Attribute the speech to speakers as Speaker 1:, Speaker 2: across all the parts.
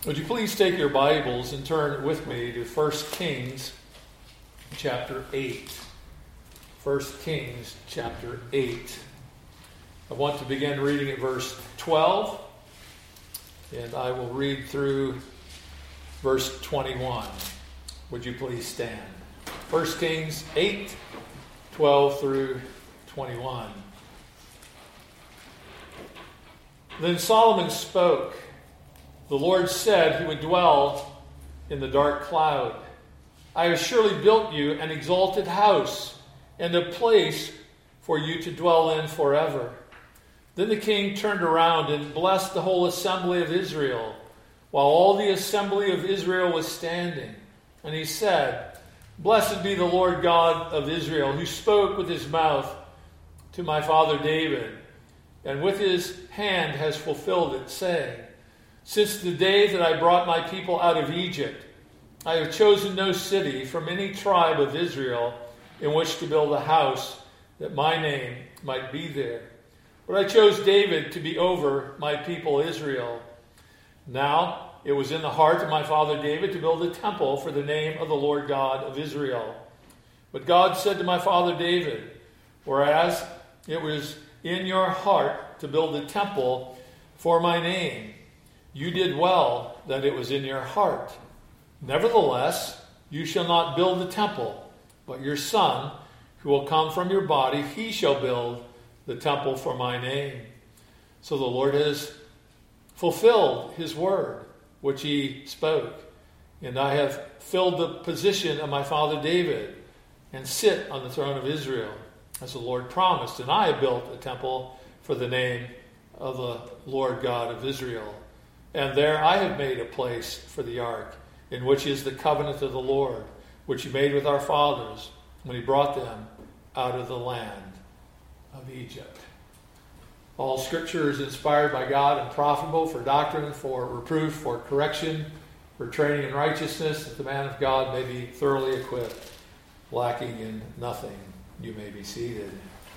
Speaker 1: Would you please take your Bibles and turn with me to 1 Kings chapter 8. 1 Kings chapter 8. I want to begin reading at verse 12, and I will read through verse 21. Would you please stand? 1 Kings 8, 12 through 21. Then Solomon spoke. The Lord said he would dwell in the dark cloud. I have surely built you an exalted house and a place for you to dwell in forever. Then the king turned around and blessed the whole assembly of Israel, while all the assembly of Israel was standing. And he said, Blessed be the Lord God of Israel, who spoke with his mouth to my father David, and with his hand has fulfilled it, saying, Since the day that I brought my people out of Egypt, I have chosen no city from any tribe of Israel in which to build a house, that my name might be there. But I chose David to be over my people Israel. Now it was in the heart of my father David to build a temple for the name of the Lord God of Israel. But God said to my father David, Whereas it was in your heart to build a temple for my name, you did well that it was in your heart. Nevertheless, you shall not build the temple, but your son, who will come from your body, he shall build the temple for my name. So the Lord has fulfilled his word, which he spoke. And I have filled the position of my father David and sit on the throne of Israel, as the Lord promised. And I have built a temple for the name of the Lord God of Israel. And there I have made a place for the ark, in which is the covenant of the Lord, which he made with our fathers when he brought them out of the land of Egypt. All Scripture is inspired by God and profitable for doctrine, for reproof, for correction, for training in righteousness, that the man of God may be thoroughly equipped, lacking in nothing. You may be seated.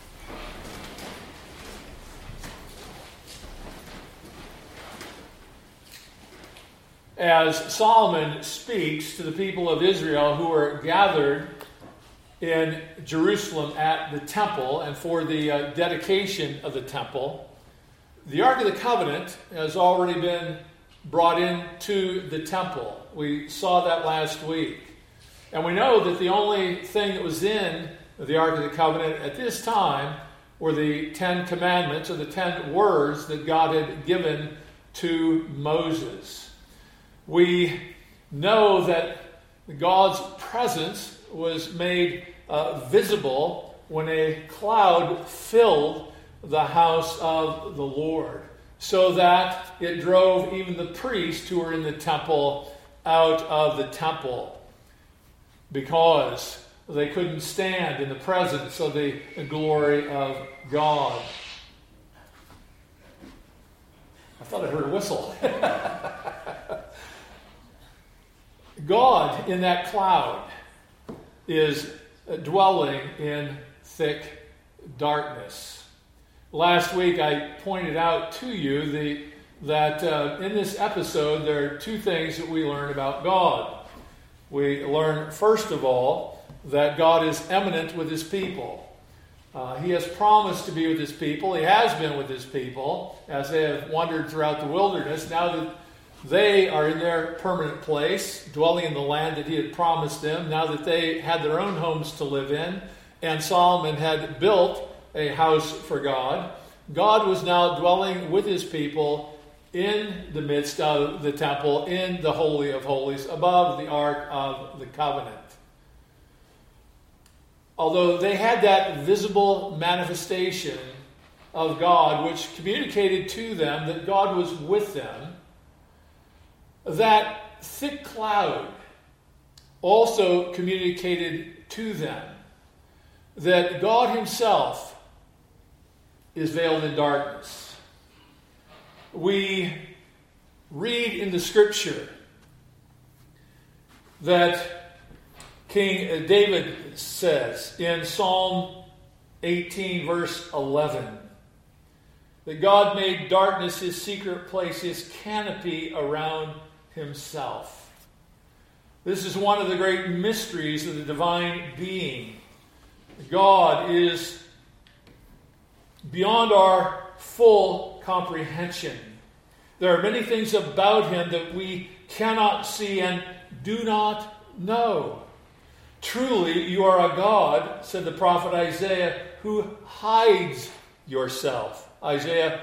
Speaker 1: As Solomon speaks to the people of Israel who are gathered in Jerusalem at the temple and for the dedication of the temple, the Ark of the Covenant has already been brought into the temple. We saw that last week. And we know that the only thing that was in the Ark of the Covenant at this time were the 10 commandments, or the 10 words that God had given to Moses. We know that God's presence was made visible when a cloud filled the house of the Lord, so that it drove even the priests who were in the temple out of the temple, because they couldn't stand in the presence of the glory of God. I thought I heard a whistle. God in that cloud is dwelling in thick darkness. Last week I pointed out to you that in this episode there are two things that we learn about God. We learn, first of all, that God is eminent with his people. He has promised to be with his people. He has been with his people as they have wandered throughout the wilderness. Now that they are in their permanent place, dwelling in the land that he had promised them, now that they had their own homes to live in, and Solomon had built a house for God, God was now dwelling with his people in the midst of the temple, in the Holy of Holies, above the Ark of the Covenant. Although they had that visible manifestation of God, which communicated to them that God was with them, that thick cloud also communicated to them that God himself is veiled in darkness. We read in the Scripture that King David says in Psalm 18, verse 11, that God made darkness his secret place, his canopy around himself. This is one of the great mysteries of the divine being. God is beyond our full comprehension. There are many things about him that we cannot see and do not know. Truly, you are a God, said the prophet Isaiah, who hides yourself. Isaiah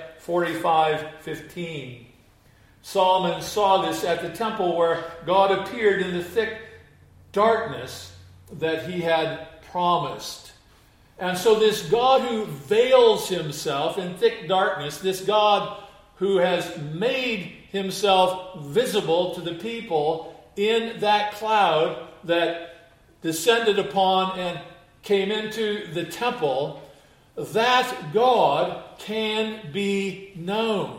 Speaker 1: 45:15. Solomon saw this at the temple where God appeared in the thick darkness that he had promised. And so this God who veils himself in thick darkness, this God who has made himself visible to the people in that cloud that descended upon and came into the temple, that God can be known.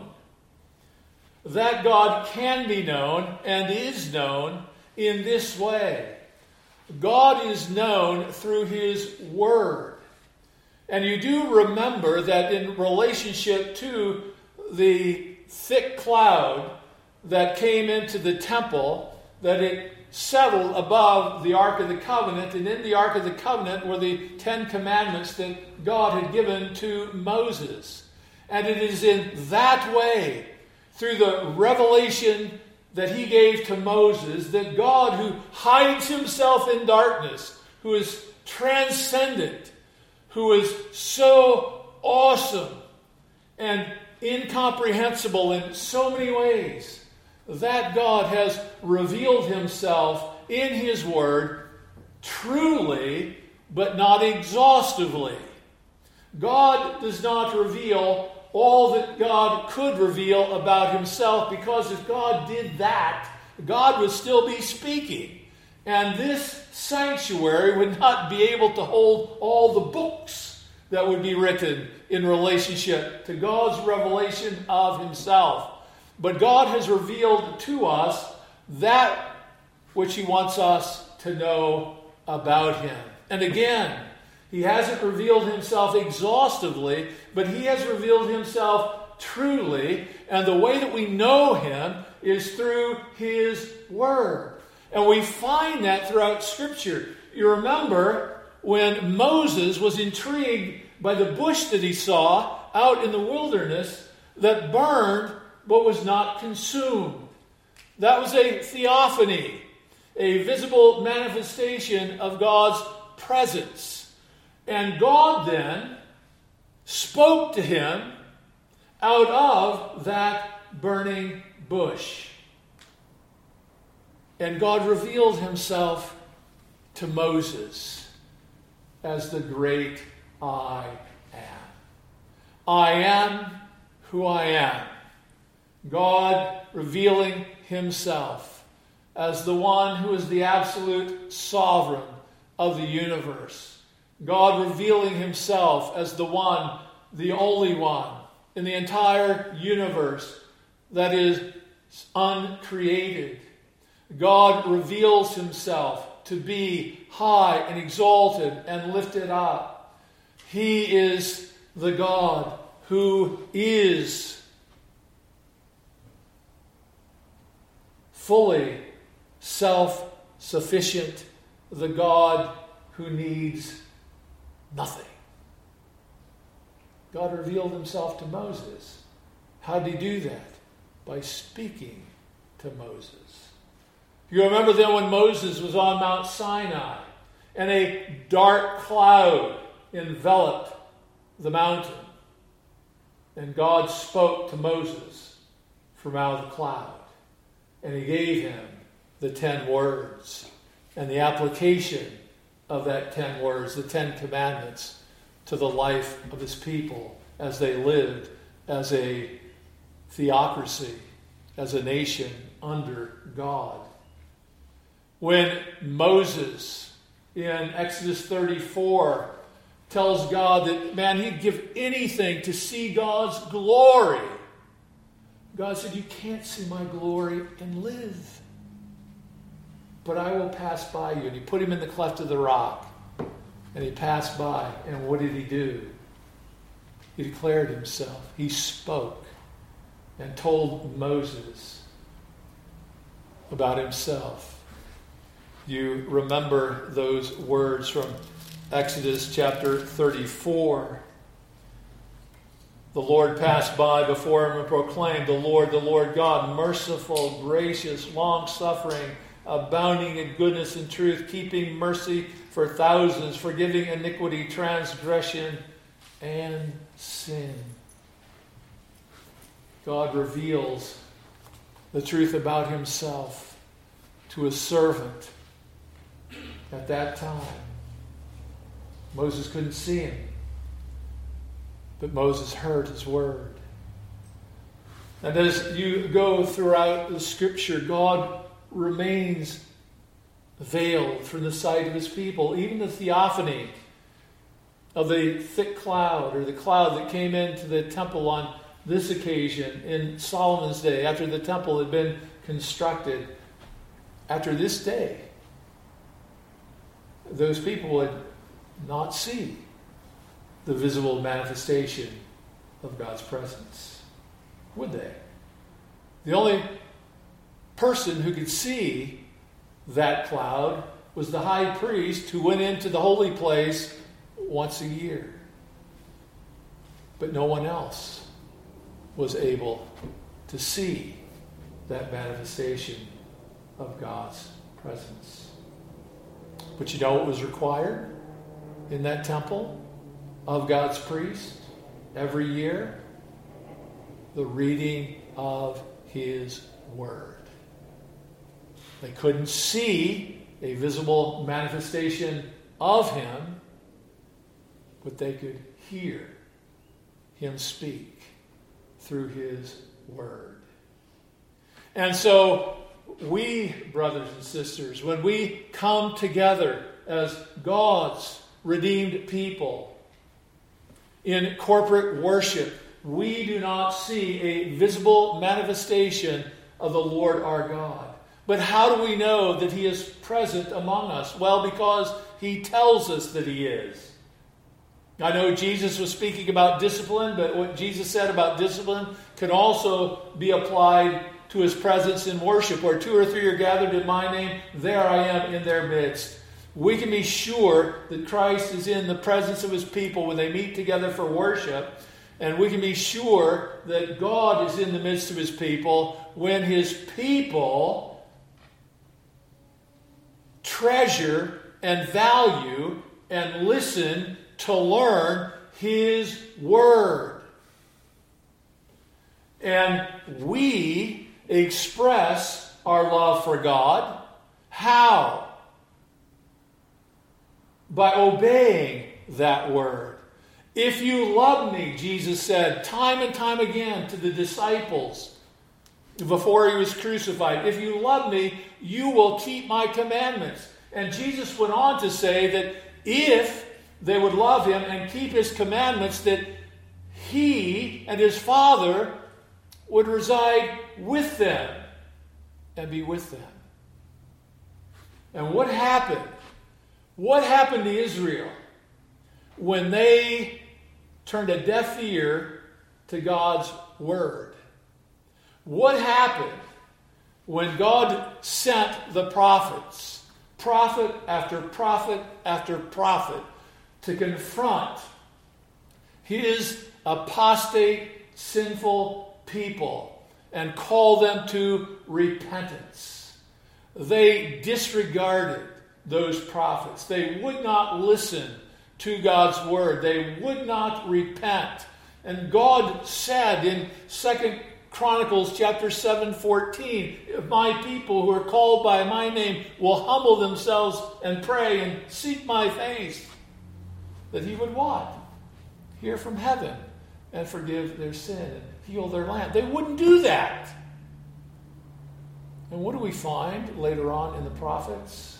Speaker 1: That God can be known and is known in this way. God is known through his word. And you do remember that in relationship to the thick cloud that came into the temple, that it settled above the Ark of the Covenant, and in the Ark of the Covenant were the 10 Commandments that God had given to Moses. And it is in that way, through the revelation that he gave to Moses, that God, who hides himself in darkness, who is transcendent, who is so awesome and incomprehensible in so many ways, that God has revealed himself in his word truly, but not exhaustively. God does not reveal all that God could reveal about himself, because if God did that, God would still be speaking. And this sanctuary would not be able to hold all the books that would be written in relationship to God's revelation of himself. But God has revealed to us that which he wants us to know about him. And again, he hasn't revealed himself exhaustively, but he has revealed himself truly. And the way that we know him is through his word. And we find that throughout Scripture. You remember when Moses was intrigued by the bush that he saw out in the wilderness that burned but was not consumed. That was a theophany, a visible manifestation of God's presence. And God then spoke to him out of that burning bush. And God revealed himself to Moses as the great I am. I am who I am. God revealing himself as the one who is the absolute sovereign of the universe. God revealing himself as the one, the only one in the entire universe that is uncreated. God reveals himself to be high and exalted and lifted up. He is the God who is fully self-sufficient, the God who needs nothing. God revealed himself to Moses. How did he do that? By speaking to Moses. You remember then when Moses was on Mount Sinai and a dark cloud enveloped the mountain, and God spoke to Moses from out of the cloud, and he gave him the 10 words and the application of that 10 words, the 10 commandments, to the life of his people as they lived as a theocracy, as a nation under God. When Moses in Exodus 34 tells God that, man, he'd give anything to see God's glory, God said, you can't see my glory and live, but I will pass by you. And he put him in the cleft of the rock, and he passed by. And what did he do? He declared himself. He spoke and told Moses about himself. You remember those words from Exodus chapter 34. The Lord passed by before him and proclaimed, the Lord God, merciful, gracious, long-suffering, abounding in goodness and truth, keeping mercy for thousands, forgiving iniquity, transgression, and sin. God reveals the truth about himself to a servant at that time. Moses couldn't see him, but Moses heard his word. And as you go throughout the Scripture, God remains veiled from the sight of his people. Even the theophany of the thick cloud, or the cloud that came into the temple on this occasion in Solomon's day, after the temple had been constructed, after this day, those people would not see the visible manifestation of God's presence, would they? The only person who could see that cloud was the high priest, who went into the holy place once a year. But no one else was able to see that manifestation of God's presence. But you know what was required in that temple of God's priest every year? The reading of his word. They couldn't see a visible manifestation of him, but they could hear him speak through his word. And so we, brothers and sisters, when we come together as God's redeemed people in corporate worship, we do not see a visible manifestation of the Lord our God. But how do we know that he is present among us? Well, because he tells us that he is. I know Jesus was speaking about discipline, but what Jesus said about discipline can also be applied to his presence in worship. Where 2 or 3 are gathered in my name, there I am in their midst. We can be sure that Christ is in the presence of his people when they meet together for worship. And we can be sure that God is in the midst of his people when his people treasure and value and listen to learn his word. And we express our love for God. How? By obeying that word. If you love me, Jesus said time and time again to the disciples before he was crucified, if you love me, you will keep my commandments. And Jesus went on to say that if they would love him and keep his commandments, that he and his Father would reside with them and be with them. And what happened? What happened to Israel when they turned a deaf ear to God's word? What happened when God sent the prophets, prophet after prophet after prophet, to confront his apostate, sinful people and call them to repentance? They disregarded those prophets. They would not listen to God's word. They would not repent. And God said in 2 Chronicles chapter 7:14, if my people who are called by my name will humble themselves and pray and seek my face, that he would what? Hear from heaven and forgive their sin and heal their land. They wouldn't do that. And what do we find later on in the prophets?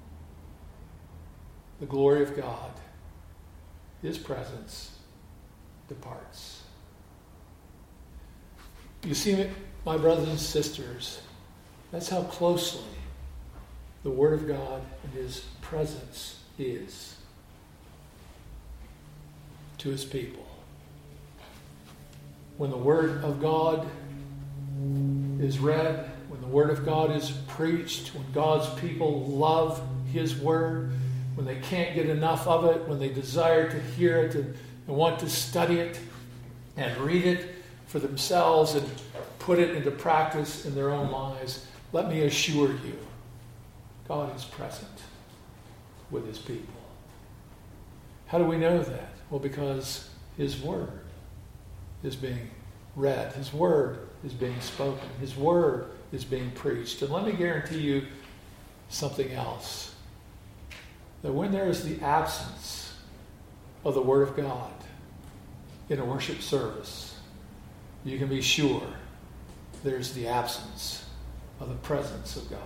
Speaker 1: The glory of God, his presence, departs. You see, my brothers and sisters, that's how closely the Word of God and his presence is to his people. When the Word of God is read, when the Word of God is preached, when God's people love His Word, when they can't get enough of it, when they desire to hear it and want to study it and read it for themselves and put it into practice in their own lives, let me assure you, God is present with His people. How do we know that? Well, because His Word is being read. His Word is being spoken. His Word is being preached. And let me guarantee you something else. That when there is the absence of the Word of God in a worship service, you can be sure there's the absence of the presence of God.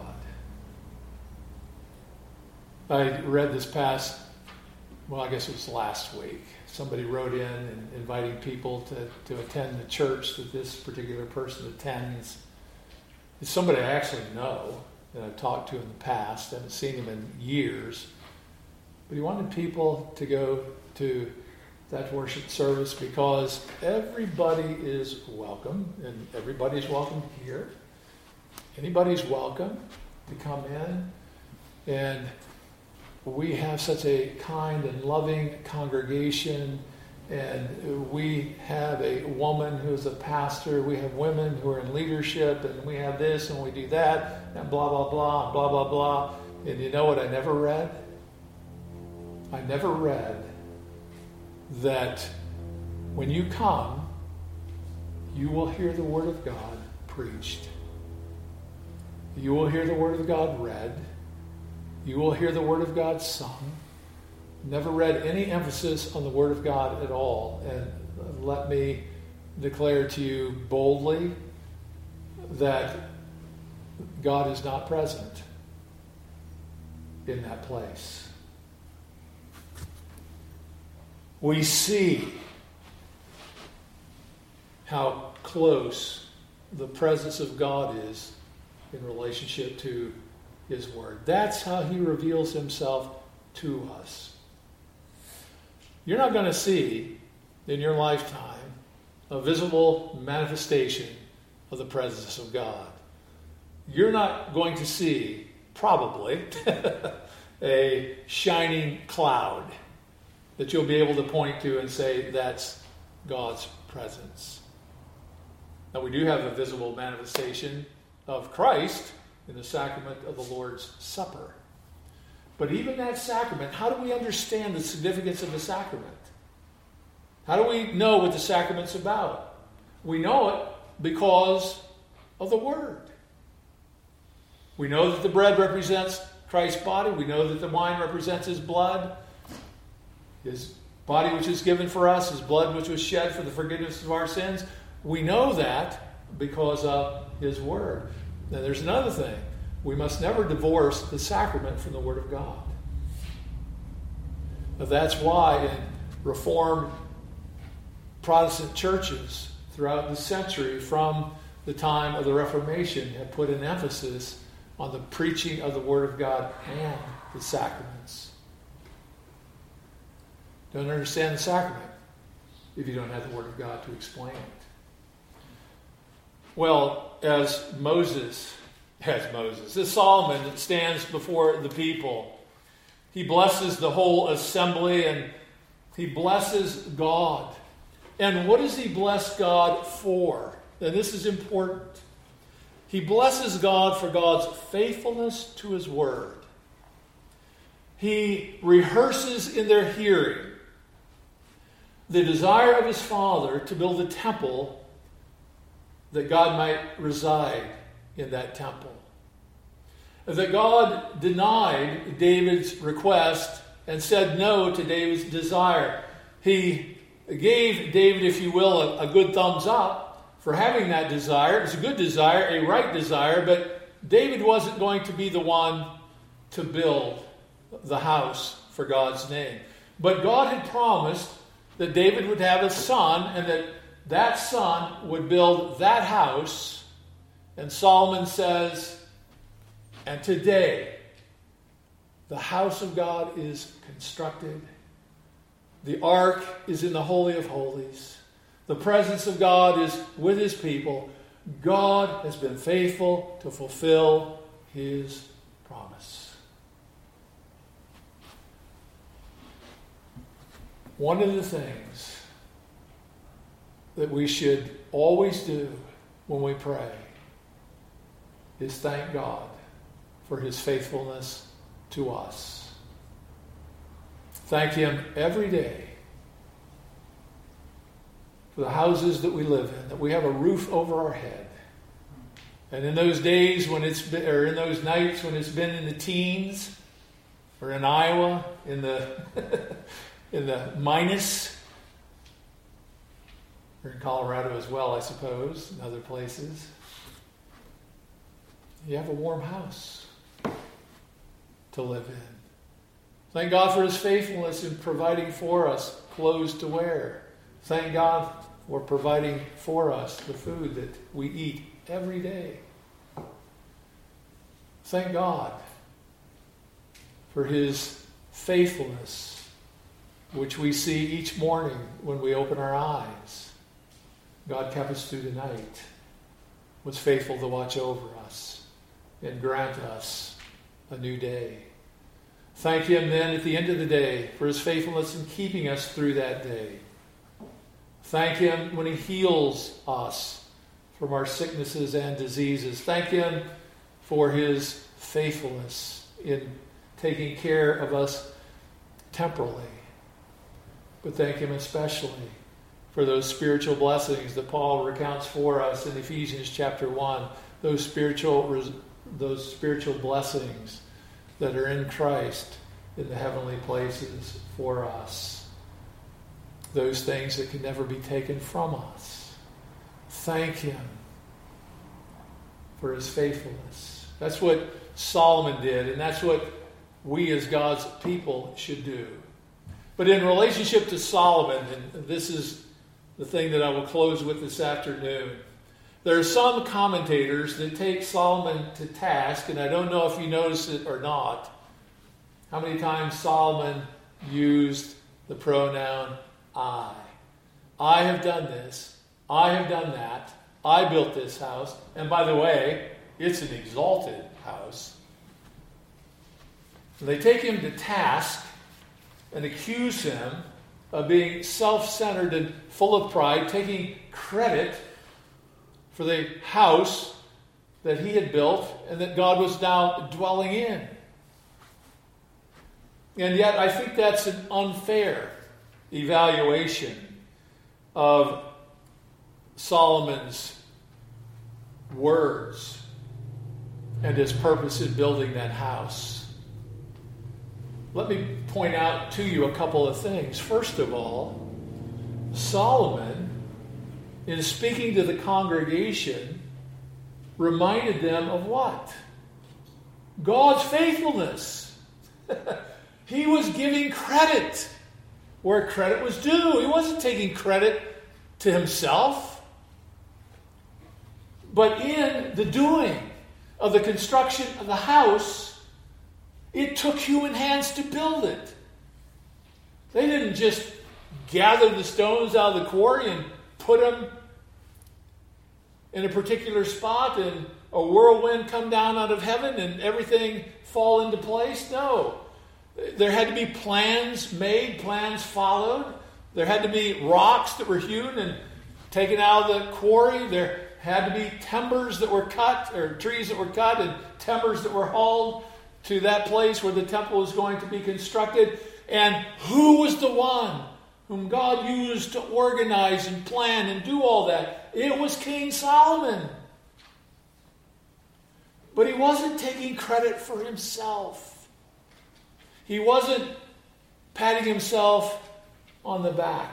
Speaker 1: I read this past, I guess it was last week. Somebody wrote in and inviting people to attend the church that this particular person attends. It's somebody I actually know that I've talked to in the past. I haven't seen him in years. But he wanted people to go to that worship service because everybody is welcome, and everybody's welcome here. Anybody's welcome to come in. And we have such a kind and loving congregation, and we have a woman who is a pastor. We have women who are in leadership, and we have this, and we do that, and blah, blah, blah, and blah, blah, blah. And you know what I never read? I never read that when you come, you will hear the Word of God preached. You will hear the Word of God read. You will hear the Word of God sung. Never read any emphasis on the Word of God at all. And let me declare to you boldly that God is not present in that place. We see how close the presence of God is in relationship to His Word. That's how He reveals Himself to us. You're not going to see in your lifetime a visible manifestation of the presence of God. You're not going to see, probably, a shining cloud that you'll be able to point to and say, that's God's presence. Now, we do have a visible manifestation of Christ in the sacrament of the Lord's Supper. But even that sacrament, how do we understand the significance of the sacrament? How do we know what the sacrament's about? We know it because of the Word. We know that the bread represents Christ's body. We know that the wine represents His blood. His body which is given for us, His blood which was shed for the forgiveness of our sins. We know that because of His Word. Now there's another thing. We must never divorce the sacrament from the Word of God. Now that's why in Reformed Protestant churches throughout the century from the time of the Reformation have put an emphasis on the preaching of the Word of God and the sacraments. Don't understand the sacrament if you don't have the Word of God to explain it. Well, as Solomon stands before the people, he blesses the whole assembly and he blesses God. And what does he bless God for? And this is important. He blesses God for God's faithfulness to His Word. He rehearses in their hearing the desire of His Father to build a temple that God might reside in that temple. That God denied David's request and said no to David's desire. He gave David, if you will, a good thumbs up for having that desire. It was a good desire, a right desire, but David wasn't going to be the one to build the house for God's name. But God had promised that David would have a son and that son would build that house. And Solomon says, and today the house of God is constructed. The ark is in the Holy of Holies. The presence of God is with His people. God has been faithful to fulfill his promise. One of the things that we should always do when we pray is thank God for his faithfulness to us. Thank him every day for the houses that we live in, that we have a roof over our head. And in those days when it's been, or in those nights when it's been in the teens, or in Iowa, in the in the minus, or in Colorado as well, I suppose, and other places, you have a warm house to live in. Thank God for his faithfulness in providing for us clothes to wear. Thank God for providing for us the food that we eat every day. Thank God for his faithfulness, which we see each morning when we open our eyes. God kept us through the night, was faithful to watch over us, and grant us a new day. Thank him then at the end of the day for his faithfulness in keeping us through that day. Thank him when he heals us from our sicknesses and diseases. Thank him for his faithfulness in taking care of us temporally. But thank him especially for those spiritual blessings that Paul recounts for us in Ephesians chapter 1. Those spiritual blessings that are in Christ in the heavenly places for us. Those things that can never be taken from us. Thank him for his faithfulness. That's what Solomon did, and that's what we as God's people should do. But in relationship to Solomon, and this is the thing that I will close with this afternoon, there are some commentators that take Solomon to task, and I don't know if you notice it or not, how many times Solomon used the pronoun I. I have done this. I have done that. I built this house. And by the way, it's an exalted house. And they take him to task and accuse him of being self-centered and full of pride, taking credit for the house that he had built and that God was now dwelling in. And yet I think that's an unfair evaluation of Solomon's words and his purpose in building that house. Let me point out to you a couple of things. First of all, Solomon, in speaking to the congregation, reminded them of what? God's faithfulness. He was giving credit where credit was due. He wasn't taking credit to himself. But in the doing of the construction of the house, it took human hands to build it. They didn't just gather the stones out of the quarry and put them in a particular spot and a whirlwind come down out of heaven and everything fall into place. No. There had to be plans made, plans followed. There had to be rocks that were hewn and taken out of the quarry. There had to be timbers that were cut, or trees that were cut, and timbers that were hauled to that place where the temple was going to be constructed. And who was the one whom God used to organize and plan and do all that? It was King Solomon. But he wasn't taking credit for himself. He wasn't patting himself on the back.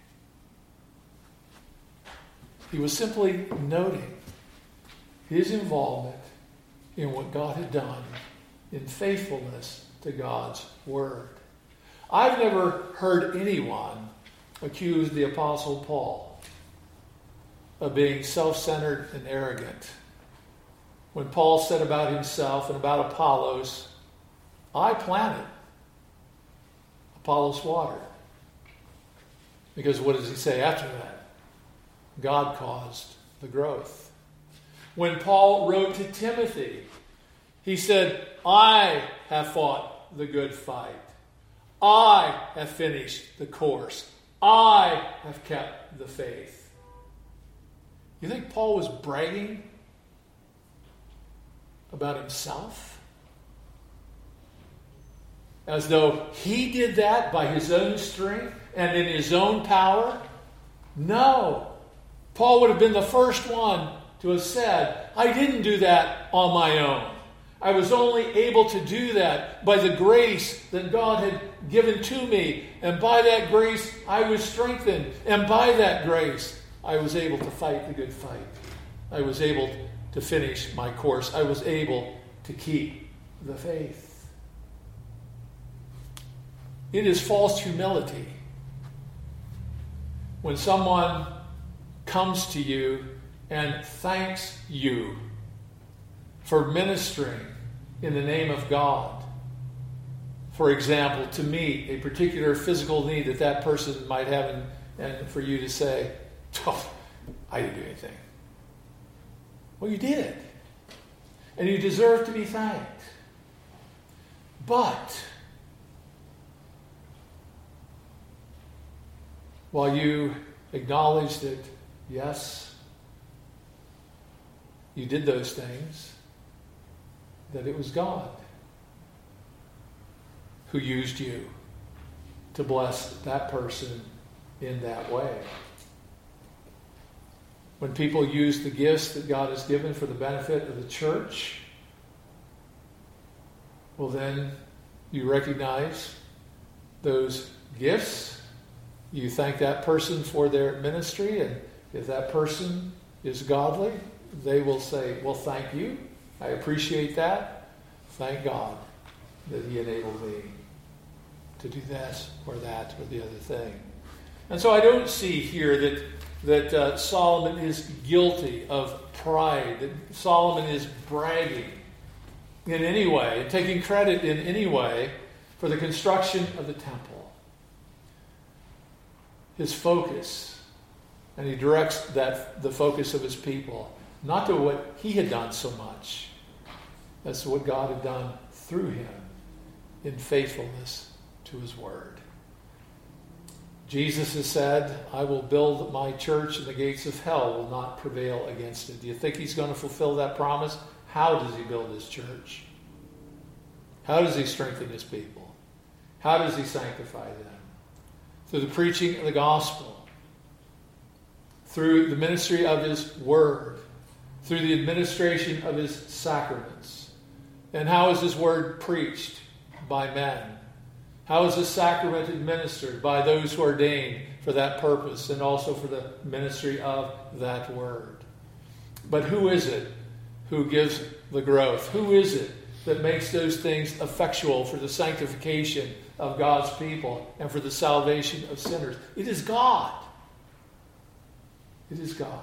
Speaker 1: He was simply noting his involvement in what God had done in faithfulness to God's word. I've never heard anyone accuse the Apostle Paul of being self-centered and arrogant. When Paul said about himself and about Apollos, I planted, Apollos watered. Because what does he say after that? God caused the growth. when Paul wrote to Timothy. He said, I have fought the good fight. I have finished the course. I have kept the faith. You think Paul was bragging about himself? As though he did that by his own strength and in his own power? No. Paul would have been the first one to have said, I didn't do that on my own. I was only able to do that by the grace that God had given to me. And by that grace, I was strengthened. And by that grace, I was able to fight the good fight. I was able to finish my course. I was able to keep the faith. It is false humility when someone comes to you and thanks you for ministering in the name of God. For example, to meet a particular physical need that person might have, and for you to say, oh, I didn't do anything. Well, you did. And you deserve to be thanked. But while you acknowledge that, yes, you did those things, that it was God who used you to bless that person in that way. When people use the gifts that God has given for the benefit of the church, well, then you recognize those gifts. You thank that person for their ministry, and if that person is godly, they will say, well, thank you. I appreciate that. Thank God that He enabled me to do this or that or the other thing. And so I don't see here that Solomon is guilty of pride, that Solomon is bragging in any way, taking credit in any way for the construction of the temple. His focus, and he directs the focus of his people, not to what he had done so much, as to what God had done through him in faithfulness to His word. Jesus has said, I will build my church and the gates of hell will not prevail against it. Do you think He's going to fulfill that promise? How does He build His church? How does He strengthen His people? How does He sanctify them? Through the preaching of the gospel, through the ministry of His word, through the administration of His sacraments. And how is His word preached? By men. How is the sacrament administered? By those who are ordained for that purpose and also for the ministry of that word. But who is it who gives the growth? Who is it that makes those things effectual for the sanctification of God's people and for the salvation of sinners? It is God. It is God.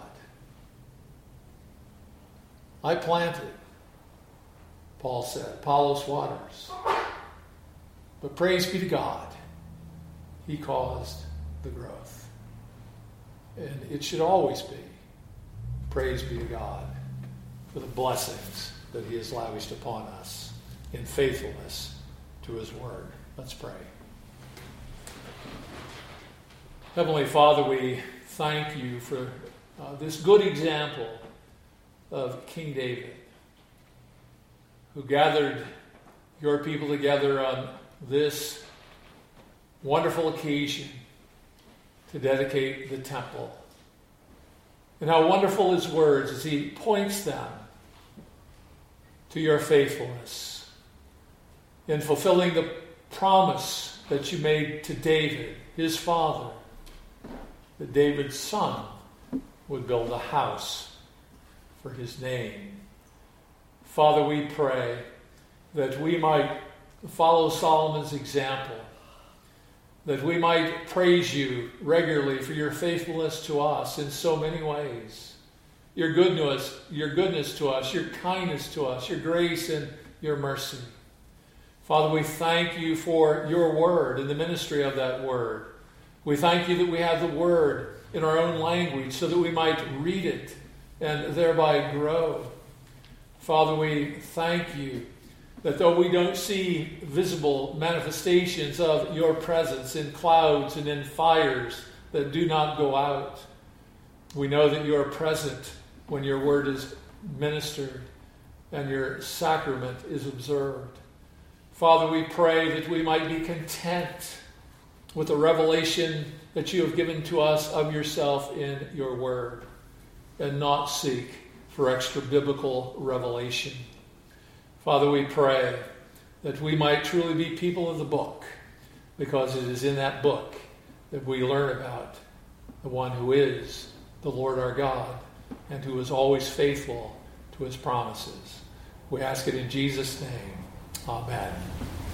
Speaker 1: I planted, Paul said, Apollos waters. But praise be to God, He caused the growth. And it should always be, praise be to God, for the blessings that He has lavished upon us in faithfulness to His word. Let's pray. Heavenly Father, we thank You for this good example of King David, who gathered Your people together on this wonderful occasion to dedicate the temple. And how wonderful His words as he points them to Your faithfulness in fulfilling the promise that You made to David, his father, that David's son would build a house for His name. Father, we pray that we might follow Solomon's example, that we might praise You regularly for Your faithfulness to us in so many ways. Your goodness to us, Your kindness to us, Your grace and Your mercy. Father, we thank You for Your word and the ministry of that word. We thank You that we have the word in our own language so that we might read it and thereby grow. Father, we thank you that though we don't see visible manifestations of your presence in clouds and in fires that do not go out, we know that you are present when your word is ministered and your sacrament is observed. Father, we pray that we might be content with the revelation that you have given to us of yourself in your word, and not seek for extra biblical revelation. Father, we pray that we might truly be people of the book, because it is in that book that we learn about the one who is the Lord our God and who is always faithful to his promises. We ask it in Jesus' name. Amen.